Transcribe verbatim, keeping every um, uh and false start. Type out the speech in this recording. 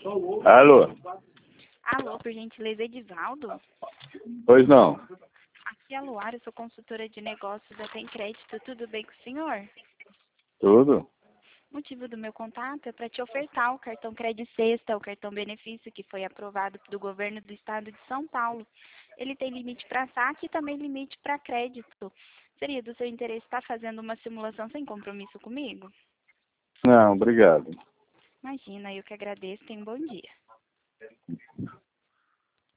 Alô? Alô, por gentileza, Edivaldo? Pois não. Aqui é a Luara, eu sou consultora de negócios da Tem Crédito. Tudo bem com o senhor? Tudo? O motivo do meu contato é para te ofertar o cartão Crédito Sexta, o cartão benefício que foi aprovado do governo do estado de São Paulo. Ele tem limite para saque e também limite para crédito. Seria do seu interesse estar fazendo uma simulação sem compromisso comigo? Não, obrigado. Imagina, eu que agradeço. Tenha um bom dia.